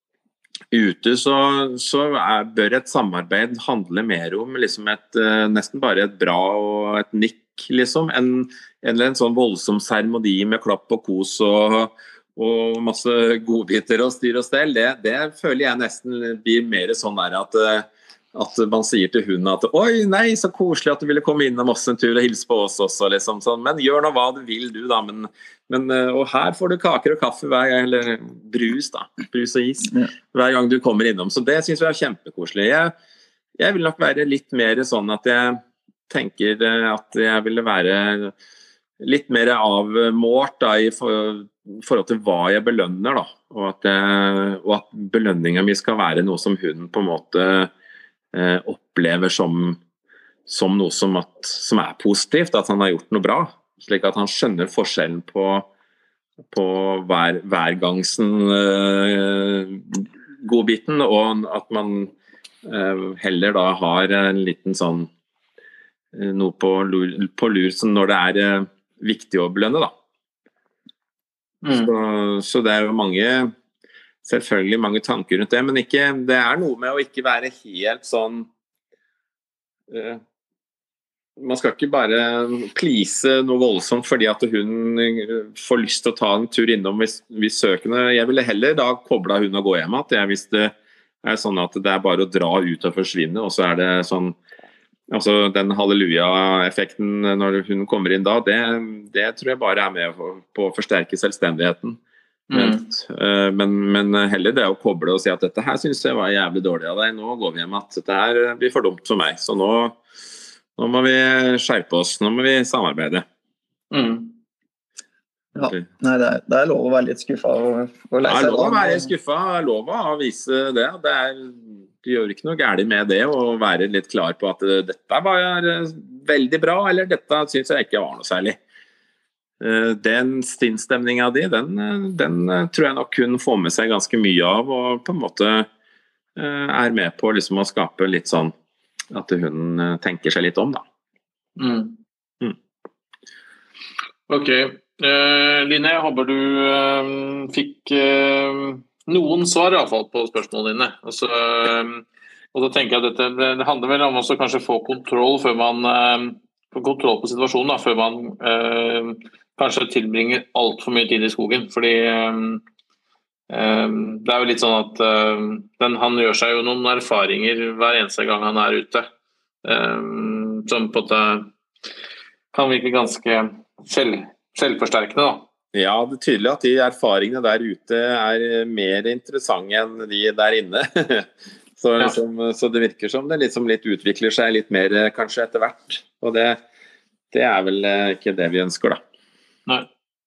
ute så, så er, bør et samarbeid handle mer om liksom et, uh, nesten bare et bra og et nikk, liksom, en, en, en sånn voldsom seremoni med klapp og kos og, og masse godbiter og styr og stell. Det, det føler jeg nesten blir mer sånn der at, at man sier til hunden at oi, nei, så koselig at du ville komme inn om oss en tur og hilse på oss også, liksom, sånn. Men gjør nå hva du vil du da, men, men og her får du kaker og kaffe hver gang, eller brus da, brus og is, ja. Hver gang du kommer innom, så det synes jeg er kjempekoselig. Jeg, jeg vil nok være litt mer sånn at jeg tenker at jeg ville være litt mer avmålt da, i for, forhold til hva jeg belønner da, og at, jeg, og at belønningen min skal være noe som hunden på en måte eh, opplever som, som noe som, at, som er positivt, at han har gjort noe bra, slik at han skjønner forskjellen på, på hver, hvergangsen eh, godbiten, og at man eh, heller da har en liten sånn noe på lur, på lur som når det er eh, viktig å belønne da. Mm. Så, så det er jo mange, selvfølgelig mange tanker rundt det, men ikke, det er noe med å ikke være helt sånn uh, man skal ikke bare please noe voldsomt fordi at hun får lyst til å ta en tur innom hvis, hvis søkende. Jeg ville heller da koble hun og gå hjem at jeg, hvis det er sånn at det er bare å dra ut og forsvinne, og så er det sånn, altså den halleluja-effekten når hun kommer inn da, det, det tror jeg bare er med på, på å forsterke selvstendigheten. Men, mm. men, men heller det å koble og si at dette her synes jeg var jævlig dårlig av deg, nå går vi hjem at dette her blir for dumt for meg, så nå Nå må vi skjerpe oss, nå må vi samarbeide. Mm. Ja, nei, det er, det er lov å være litt skuffet og, og lei seg. Det er lov å være skuffet, det er lov å vise det. Det, er, det gjør ikke noe gærent med det, å være litt klar på at dette var veldig bra, eller dette synes jeg ikke var noe særlig. Den sinnsstemningen di, den, den tror jeg nok hun får med seg ganske mye av, og på en måte er med på liksom å skape litt sånn at hun tenker seg litt om da. Mm. Mm. Ok. Uh, Line, jeg håper du uh, fikk uh, noen svar i hvert fall på spørsmålene dine. Og så, uh, og så tenker jeg at dette, det handler vel om også kanskje få kontroll før man uh, få kontroll på situasjonen da, før man uh, kanskje tilbringer alt for mye tid i skogen. Fordi uh, Um, det er jo litt sånn at uh, den, han gjør seg jo noen erfaringer hver eneste gang han er ute, um, som på en måte kan virke ganske selv, selvforsterkende da. Ja, det er tydelig at de erfaringene der ute er mer interessante enn de der inne. så, ja. liksom, så det virker som det liksom litt utvikler seg litt mer kanskje etter hvert, og det, det er vel ikke det vi ønsker da. Nei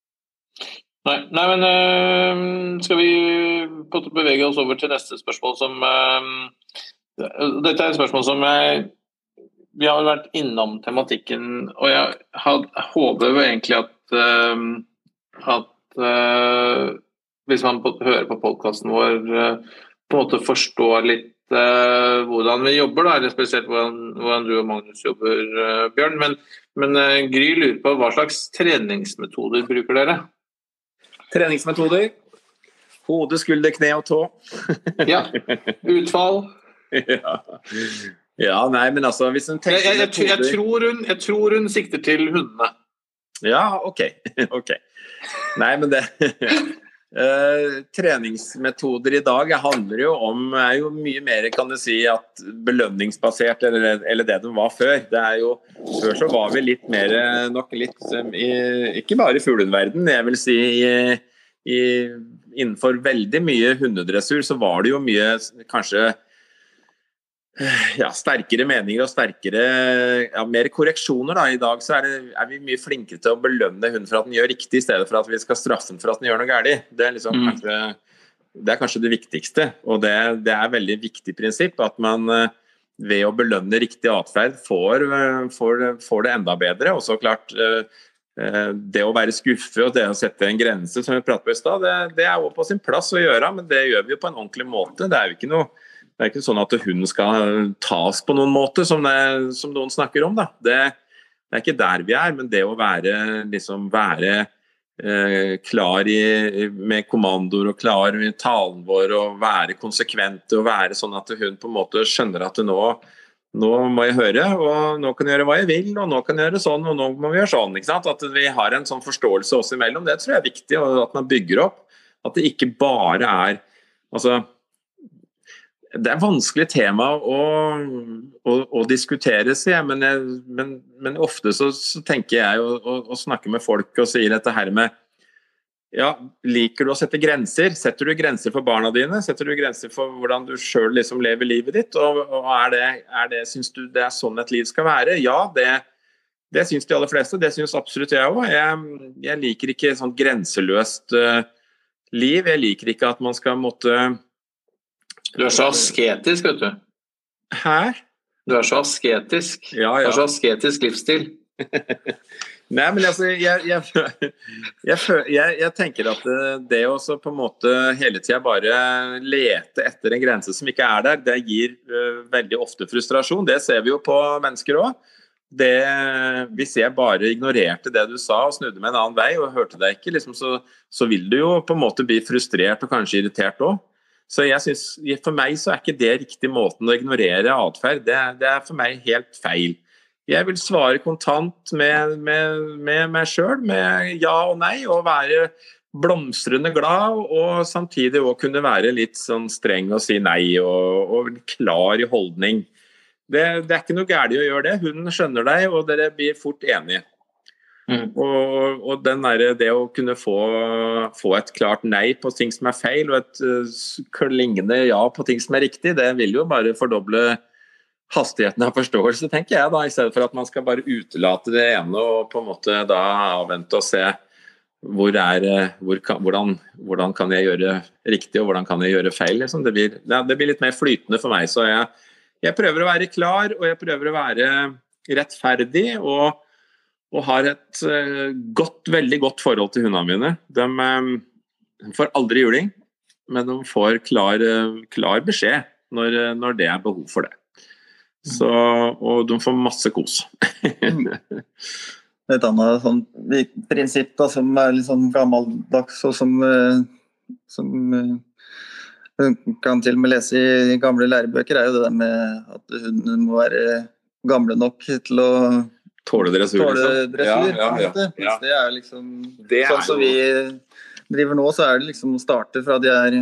Nei, nei, men øh, skal vi bevege oss over til neste spørsmål som øh, dette er et spørsmål som jeg, vi har vært innom tematikken, og jeg, had, jeg håper jo egentlig at, øh, at øh, hvis man på, hører på podcasten vår øh, på en måte forstår litt øh, hvordan vi jobber da, eller spesielt hvordan, hvordan du og Magnus jobber, øh, Bjørn, men, men øh, Gry lurer på hva slags treningsmetoder bruker dere? Treningsmetoder, hode, skulder, kne og tå. Ja, utfall. Ja. Ja, nei, men altså hvis hun tenker jeg, jeg, jeg, jeg, tror hun, jeg tror hun sikter til hundene. Ja, ok, ok. Nei, men det uh, treningsmetoder i dag handler jo om, er jo mye mer, kan du si, at belønningsbasert eller, eller det de var før. Det er jo, før så var vi litt mer, nok litt, um, i, ikke bare i fugleverden, jeg vil si i, i, innenfor veldig mye hundedressur så var det jo mye, kanskje, ja, sterkere meninger og sterkere, ja, mer korreksjoner da. I dag så er, det, er vi mye flinkere til å belønne hunden for at den gjør riktig, i stedet for at vi skal straffe den for at den gjør noe gærlig. Det er liksom mm. kanskje, det er kanskje det viktigste, og det, det er et veldig viktig prinsipp, at man ved å belønne riktig atferd får, får, får det enda bedre, og så klart det å være skuffe og det å sette en grense, som vi pratet på i sted, det, det er jo på sin plass å gjøre, men det gjør vi jo på en ordentlig måte. Det er jo ikke noe Det er ikke sånn at hunden skal tas på noen måte, som, det, som noen snakker om. Da. Det, det er ikke der vi er, men det å være, liksom, være eh, klar i, med kommandoer og klar i talen vår, og være konsekvente, og være sånn at hunden på en måte skjønner at nå, nå må jeg høre, og nå kan jeg gjøre hva jeg vil, og nå kan jeg gjøre sånn, og nå må vi gjøre sånn. Ikke sant? At vi har en sånn forståelse oss imellom, det tror jeg er viktig, og at man bygger opp. At det ikke bare er altså, det er vanskelig tema å, å, å diskutere, sier jeg, men, jeg, men, men ofte så, så tenker jeg å, å, å snakke med folk og sier dette her med, ja, liker du å sette grenser? Setter du grenser for barna dine? Setter du grenser for hvordan du selv liksom lever livet ditt? Og, og er det, er det, synes du det er sånn et liv skal være? Ja, det, det synes de aller fleste, det synes absolutt jeg også. Jeg, jeg liker ikke sånn grenseløst uh, liv, jeg liker ikke at man skal måtte Du er så asketisk, vet du. Hæ? Du er så asketisk. Ja, ja. Du er så asketisk livsstil. Nei, men altså, jeg, jeg, jeg, jeg, jeg tenker at det å på en måte hele tiden bare lete etter en grense som ikke er der, det gir uh, veldig ofte frustrasjon. Det ser vi jo på mennesker også. Det, hvis jeg bare ignorerte det du sa og snudde med en annen vei og hørte deg ikke, liksom, så, så vil du jo på en måte bli frustrert og kanskje irritert også. Så jeg synes, for meg så er ikke det riktig måten å ignorere atferd. Det, det er for meg helt feil. jeg vil svare kontant med, med, med meg selv, med ja og nei, og være blomstrende glad, og samtidig også kunne være litt sånn streng og si nei, og, og klar i holdning. Det, det er ikke noe gærlig å gjøre det. Hun skjønner deg, og dere blir fort enige. Mm. Og, og den der, det å kunne få, få et klart nei på ting som er feil, og et uh, klingende ja på ting som er riktig, det vil jo bare fordoble hastigheten av forståelse, tenker jeg da, i stedet for at man skal bare utelate det ene og på en måte da avvente og se hvor er, hvor kan, hvordan, hvordan kan jeg gjøre riktig og hvordan kan jeg gjøre feil. Liksom. Det, blir, det blir litt mer flytende for meg, så jeg, jeg prøver å være klar, og jeg prøver å være rettferdig, og, og har et uh, godt, veldig godt forhold til hundene mine. De um, får aldri juling, men de får klar, uh, klar beskjed når, når det er behov for det. Så, og de får masse kos. Et annet sånn prinsipp da, som er litt sånn gammeldags, og som, som kan til og med lese i gamle lærebøker, er jo det der med at hundene må være gamle nok til å tåle dressur. Tåle dressur, ja, ja, ja, ja. Det er liksom, det er sånn som vi driver nå, så er det liksom å starte fra de er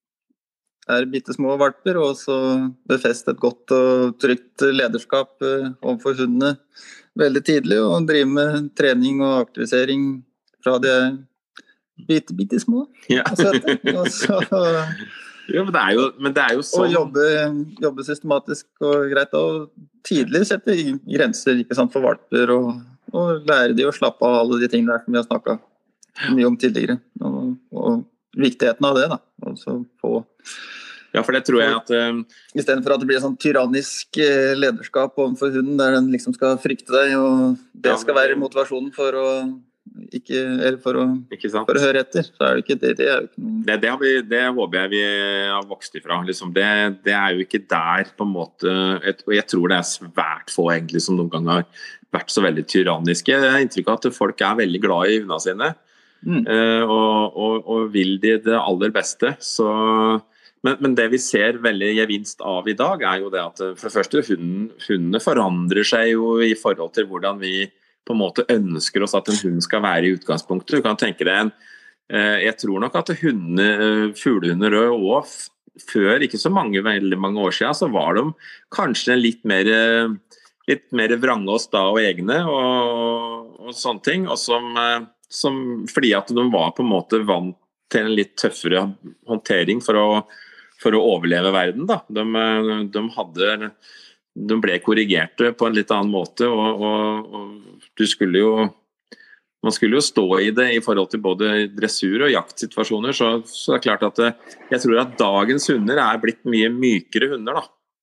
er bittesmå valper, og så befeste et godt og trygt lederskap overfor hundene veldig tidlig, og drive med trening og aktivisering fra de er bitte, bitte små. Ja. Og så, ja, men det er jo, men det er jo sånn. Og jobbe, jobbe systematisk og greit, og tidlig sette grenser, ikke sant, for valper, og, og lære de å slappe av alle de tingene der som vi har snakket mye om tidligere, og, og viktigheten av det da, og så få ja, for det tror jeg at um... i stedet for at det blir sånn tyrannisk lederskap overfor hunden, der den liksom skal frykte deg, og det ja, skal være motivasjonen for å ikke, eller for å, for å høre etter, så er det ikke det, det er jo ikke noe... det, det, har vi, det håper jeg vi har vokst ifra, liksom. det, det er jo ikke der på en måte, og jeg tror det er svært få egentlig som noen gang har vært så veldig tyranniske. Jeg har inntrykk av at folk er veldig glad i hundene sine, mm. uh, og, og, og vil de det aller beste, så Men, men det vi ser veldig gevinst av i dag er jo det at for det første hunden, hundene forandrer seg jo i forhold til hvordan vi på en måte ønsker oss at en hund skal være i utgangspunktet. Du kan tenke deg en, jeg tror nok at hundene, fuglehunder og før, ikke så mange, veldig mange år siden, så var de kanskje litt mer, litt mer vrange og sta og egne og, og sånne ting, og som, som, fordi at de var på en måte vant til en litt tøffere håndtering for å for å overleve verden da. De, de, hadde, de ble korrigerte på en litt annen måte, og, og, og du skulle jo, man skulle jo stå i det i forhold til både dressur og jaktsituasjoner, så, så det er klart at jeg tror at dagens hunder er blitt mye mykere hunder da.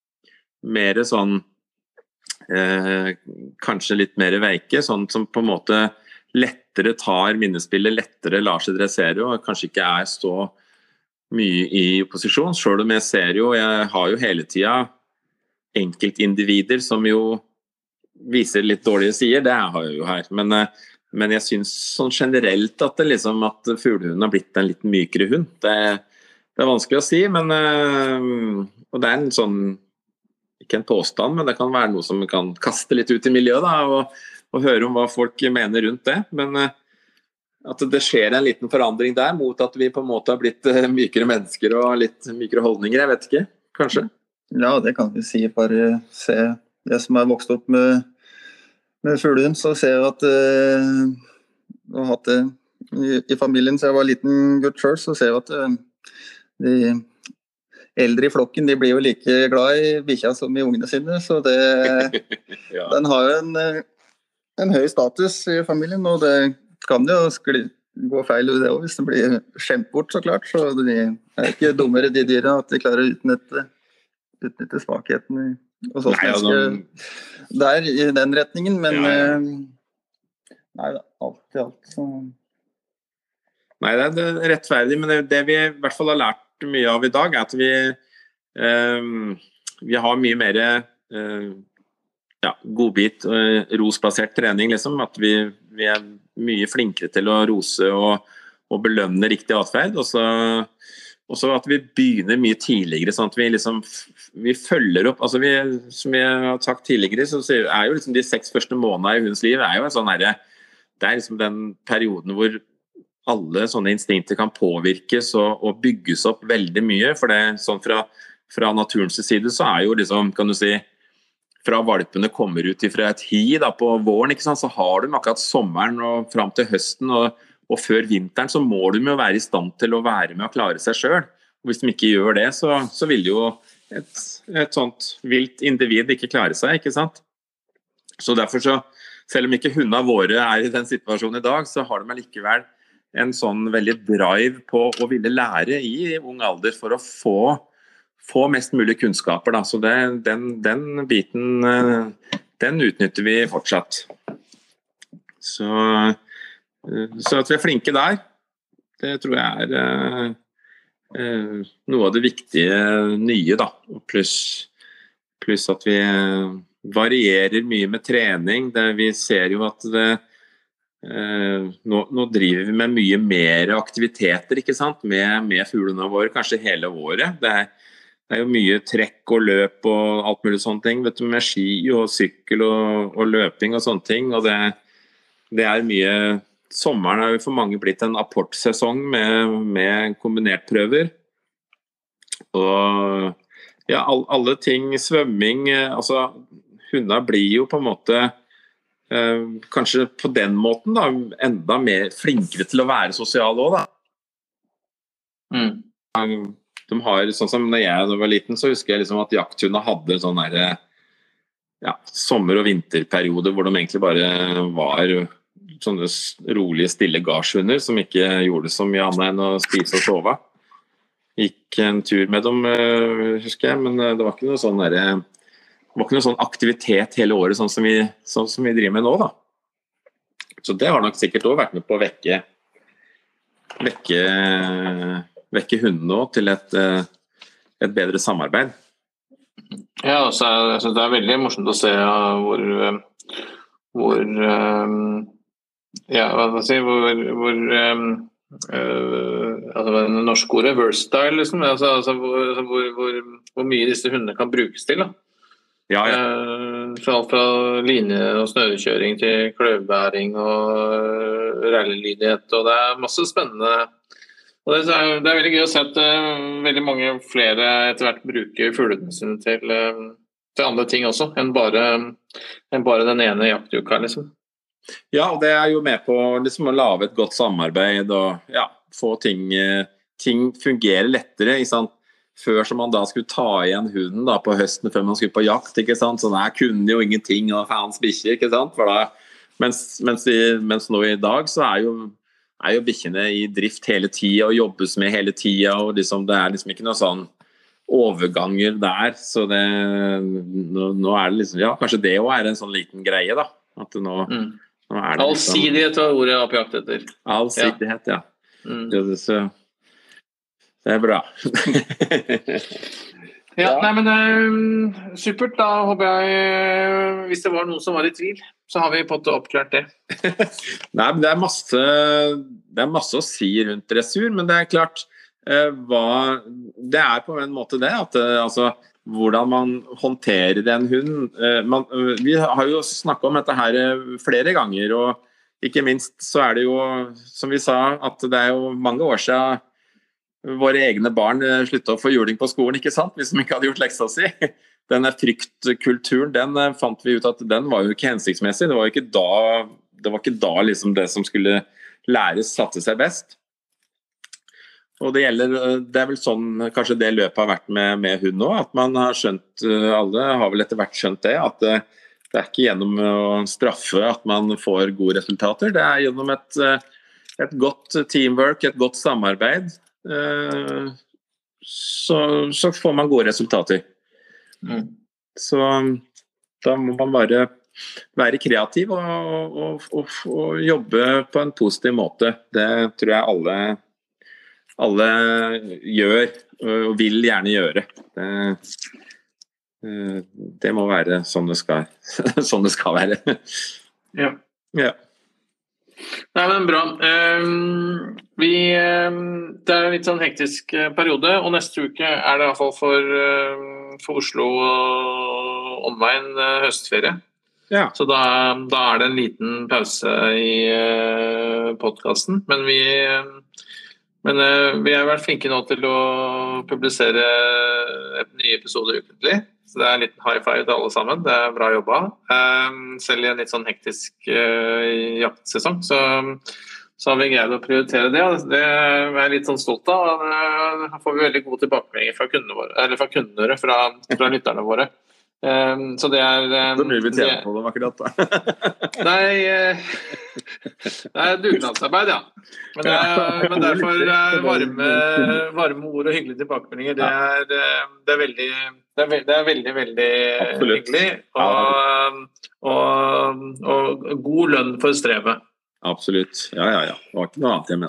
Mer sånn, eh, kanskje litt mer veike, sånn som på en måte lettere tar minnespillet, lettere lar seg dressere, og kanskje ikke er så mye i opposisjon, selv om jeg ser jo, jeg har jo hele tiden enkeltindivider som jo viser litt dårlige sider, det har jeg jo her, men, men jeg synes sånn generelt at, det liksom, at fuglehunden har blitt en litt mykere hund, det, det er vanskelig å si, men og det er en sånn, ikke en påstand, men det kan være noe som kan kaste litt ut i miljøet da, og, og høre om hva folk mener rundt det, men at det skjer en liten forandring der mot at vi på en måte har blitt mykere mennesker og litt mykere holdninger, jeg vet ikke, kanskje? Ja, det kan vi si, bare se det som er vokst opp med, med fuglehund, så ser jeg at uh, jeg har hatt det i, i familien, så jeg var liten gutt selv, så ser jeg at uh, de eldre i flokken, de blir jo like glad i bikkja som i ungene sine, så det, ja. Den har jo en, en høy status i familien, og det kan jo skli, gå feil i det også, hvis det blir skjemt bort så klart, så de er ikke dummere de dyra at de klarer å utnytte, utnytte svakheten og sånn menneske der i den retningen, men ja, ja. Nei da, alt i alt så... Nei, det er rettferdig, men det, det vi i hvert fall har lært mye av i dag er at vi eh, vi har mye mer eh, ja, godbit og rosbasert trening, liksom, at vi, vi er mye flinkere til å rose og, og belønne riktig atferd, og så, også at vi begynner mye tidligere, sånn at vi liksom vi følger opp, altså vi, som jeg har sagt tidligere, så er jo liksom de seks første månedene i hundens liv, er jo en sånn her, det er liksom den perioden hvor alle sånne instinkter kan påvirkes og, og bygges opp veldig mye, for det sånn fra, fra naturens side så er jo liksom, kan du si, fra valpene kommer ut fra et hi da, på våren, ikke sant? Så har de akkurat sommeren og frem til høsten, og, og før vinteren så må de jo være i stand til å være med og klare seg selv. Og hvis de ikke gjør det, så, så vil jo et, et sånt vilt individ ikke klare seg, ikke sant? Så derfor så, selv om ikke hundene våre er i den situasjonen i dag, så har de likevel en sånn veldig drive på å ville lære i ung alder for å få få mest mulig kunnskaper da, så det, den, den biten den utnytter vi fortsatt. Så, så at vi er flinke der, det tror jeg er eh, noe av det viktige nye da, pluss, pluss at vi varierer mye med trening. Det, vi ser jo at det, eh, nå, nå driver vi med mye mer aktiviteter, ikke sant, med, med fuglene våre, kanskje hele året. Det er Det er jo mye trekk og løp og alt mulig sånne ting, vet du, med ski og sykkel og, og løping og sånne ting, og det, det er mye, sommeren har jo for mange blitt en apportsesong med, med kombinert-prøver, og ja, all, alle ting, svømming, altså hundene blir jo på en måte, eh, kanskje på den måten da, enda mer flinkere til å være sosiale også da. Mm. De har, sånn som når jeg var liten, så husker jeg liksom at jakthunder hadde sånn der, ja, sommer- og vinterperiode hvor de egentlig bare var sånne rolige, stille gardshunder som ikke gjorde så mye annet enn å spise og sove. Gikk en tur med dem, husker jeg, men det var ikke noe sånn der, det var ikke noe sånn aktivitet hele året sånn som vi, sånn som vi driver med nå da. Så det har nok sikkert også vært med på å vekke vekke vekke hundene også til et, et bedre samarbeid. Ja, altså, altså, det er veldig morsomt å se hvor, hvor ja, hva skal jeg si, hvor, hvor um, uh, altså det norske ordet, versatile, liksom, altså, altså hvor, hvor, hvor, hvor mye disse hundene kan brukes til, da. Ja, ja. Uh, fra alt fra linje- og snørekjøring til kløvbæring og rallylydighet, og det er masse spennende. Og det er, det er veldig gøy å se at uh, veldig mange flere etter hvert bruker fuglene sine til, uh, til andre ting også, enn bare, enn bare den ene jaktuka, liksom. Ja, og det er jo med på liksom, å lage et godt samarbeid og ja, få ting, ting fungere lettere, ikke sant? Før som man da skulle ta igjen hunden da, på høsten før man skulle på jakt, ikke sant? Så der kunne jo ingenting og faens bikkje, ikke sant? For da, mens, mens, de, mens nå i dag så er jo er jo bikkjene i drift hele tiden og jobbes med hele tiden, og liksom, det er liksom ikke noe sånn overganger der, så det, nå, nå er det liksom, ja, kanskje det også er en sånn liten greie da, at nå, mm. nå er det liksom, allsidighet var ordet jeg var på jakt etter. Allsidighet, ja. ja. Mm. Det, så, det er bra. Ja, nei, men uh, supert, da håper jeg, hvis det var noen som var i tvil, så har vi på en måte oppklart det. Nei, men det er masse, det er masse å si rundt dressur, men det er klart, uh, hva, det er på en måte det, at uh, altså, hvordan man håndterer en hund. Uh, man, uh, vi har jo snakket om dette her flere ganger, og ikke minst så er det jo, som vi sa, at det er jo mange år siden våre egne barn sluttet å få juling på skolen, ikke sant? Hvis de ikke hadde gjort leksa si. Denne fryktkulturen, den fant vi ut at den var jo ikke hensiktsmessig. Det var ikke da, det var ikke da liksom det som skulle læres satte seg best. Og det gjelder, det er vel sånn kanskje det løpet har vært med, med hund nå, at man har skjønt, alle har vel etter hvert skjønt det, at det, det er ikke gjennom å straffe at man får gode resultater. Det er gjennom et, et godt teamwork, et godt samarbeid, Så, så får man gode resultater. Mm. Så da må man bare være kreativ og, og, og, og jobbe på en positiv måte. Det tror jeg alle, alle gjør og vil gjerne gjøre. Det, det må være sånn det skal, sånn det skal være. Ja. Ja. Nei, men bra. Um, vi, um, det er en litt sånn hektisk periode, og neste uke er det i hvert fall for, uh, for Oslo og omveien uh, høstferie. Ja. Så da, da er det en liten pause i uh, podcasten, men vi, uh, men, uh, vi har vært flinke nå til å publisere en ny episode ukentlig. Så det er en liten high five til alle sammen. Det er bra jobba. Um, selv i en litt sånn hektisk uh, jaktsesong, så, så har vi greid å prioritere det. Det er jeg litt sånn stolt av. Da får vi veldig gode tilbakemeldinger fra kundene våre, eller fra kundene, fra, fra lytterne våre. Um, så det er um, Så mye vi tjener på dem akkurat da. Nei, uh, det er dugnadsarbeid, ja. Men, det er, men derfor er varme, varme ord og hyggelige tilbakemeldinger, det er, det er veldig Det er, ve- det er veldig, veldig Absolutt. hyggelig, og, og, og god lønn for strevet. Absolutt. Ja, ja, ja. Det var ikke noe annet jeg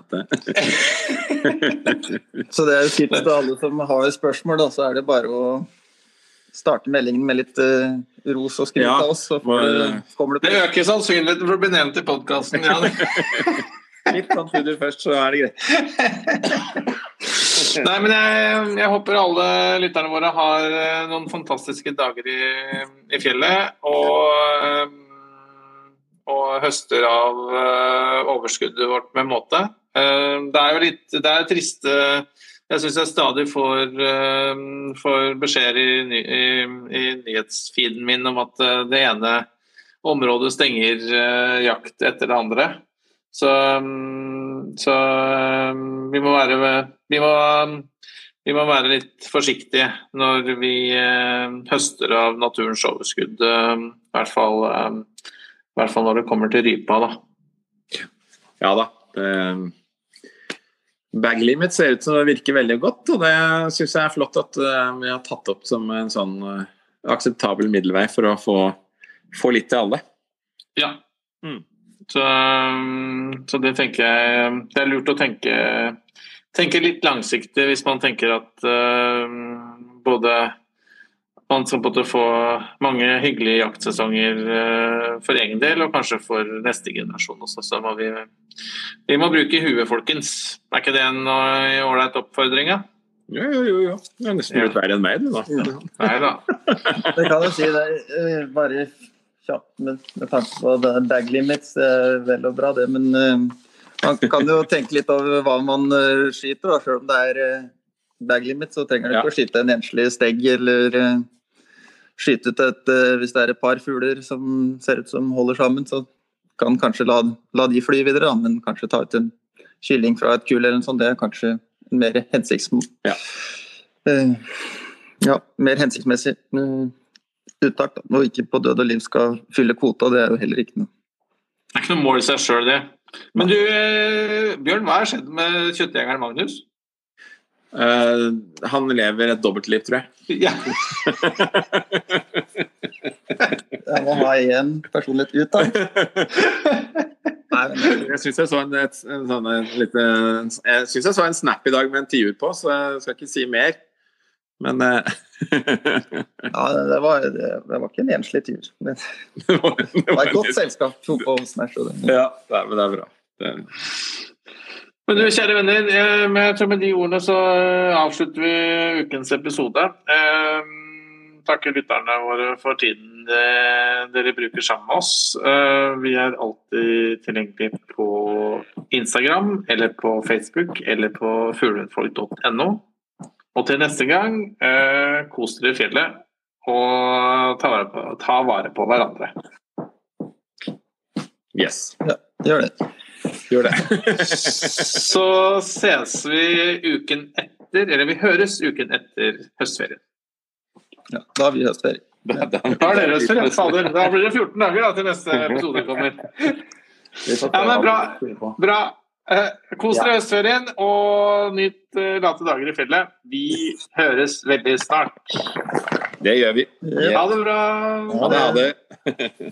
mente. Så det er jo tips til alle som har spørsmål, da, så er det bare å starte meldingen med litt uh, ros og skryt Ja, av oss, så får må- det, kommer det Det på. øker sannsynligheten for å bli nevnt i podcasten. Ja. Litt sånn pudder først, så er det greit. Nei, men jeg, jeg håper alle lytterne våre har eh, noen fantastiske dager i, i fjellet, og, eh, og høster av eh, overskuddet vårt med måte. Eh, det er jo litt, det er triste. Jeg synes jeg stadig får, uh, får beskjeder i, ny, i, i nyhetsfeeden min om at uh, det ene området stenger uh, jakt etter det andre. Så, um, så um, vi, må være, vi, må, vi må være litt forsiktige når vi uh, høster av naturens overskudd. Uh, i, hvert fall, uh, I hvert fall når det kommer til rypa, da. Ja da. Det... Bag limit ser ut som det virker veldig godt, og det synes jeg er flott at uh, vi har tatt opp som en sånn uh, akseptabel middelvei for å få, få litt til alle. Ja. Mm. Så, um, så det tenker jeg det er lurt å tenke, tenke litt langsiktig hvis man tenker at uh, både man skal både få mange hyggelige jaktsesonger uh, for egen del, og kanskje for neste generasjon også, så må vi, vi må bruke huet, folkens. Er ikke det en uh, ålreit oppfordring, ja? Jo, jo, jo, jo. Det er nesten litt verre enn meg, du da. Ja. Nei da. Det kan jeg si, det er eh, bare kjapt med, med tanke på det bag limits, det er vel og bra det, men uh, man kan jo tenke litt over hva man uh, skyter, da, selv om det er uh, bag limits, så trenger du ikke Ja. å skyte en enslig stegg, eller uh, skyte ut et, uh, hvis det er et par fugler som ser ut som holder sammen, så kan kanskje la, la de fly videre, da, men kanskje ta ut en kylling fra et kul eller noe sånt, det er kanskje mer hensiktsmessig. Ja. Uh, ja, mer hensiktsmessig uh, uttak, da, og ikke på død og liv skal fylle kvota, det er jo heller ikke noe. Det er ikke noe mål i seg selv, det. Men du, eh, Bjørn, hva har skjedd med kjøttjegeren Magnus? Uh, han lever et dobbeltliv, tror jeg. Ja. Jeg må ha en personlighet ut, da. Nei, men Jeg synes jeg så en, et, en sånn en lite, jeg synes jeg så en snap i dag med en tiur på, så jeg skal ikke si mer. Men uh, ja, det var, det, det var ikke en enslig tur. Men det var, det det var var et godt litt- selskap. Tok på Snæsj og det. Ja, det er, men det er bra. Det er, Men du, kjære venner, eh, med, jeg tror med de ordene så eh, avslutter vi ukens episode. Eh, takker lytterne våre for tiden eh, dere bruker sammen med oss. Eh, vi er alltid tilgjengelige på Instagram, eller på Facebook, eller på fuglehundfolk punktum no. Og til neste gang, eh, kos dere i fjellet, og ta vare på, ta vare på hverandre. yes, Ja, gjør det. gjør det. Så ses vi uken etter, eller vi høres uken etter høstferien. Ja, da har vi høstferie. Da, da, Da er dere høstferie, fader. Da blir det fjorten dager da, til neste episode kommer. Ja, men bra. Bra. Eh, kos dere i høstferien, og nyt eh, late dager i fjellet. Vi høres veldig snart. det gjør vi. Ja. Ha det bra. Ha det, ha det.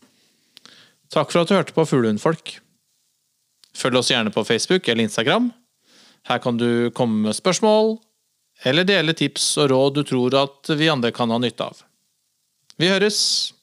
Takk for at du hørte på Fuglehundfolk. Følg oss gjerne på Facebook eller Instagram, Her kan du komme med spørsmål, eller dele tips og råd du tror at vi andre kan ha nytte av. Vi høres!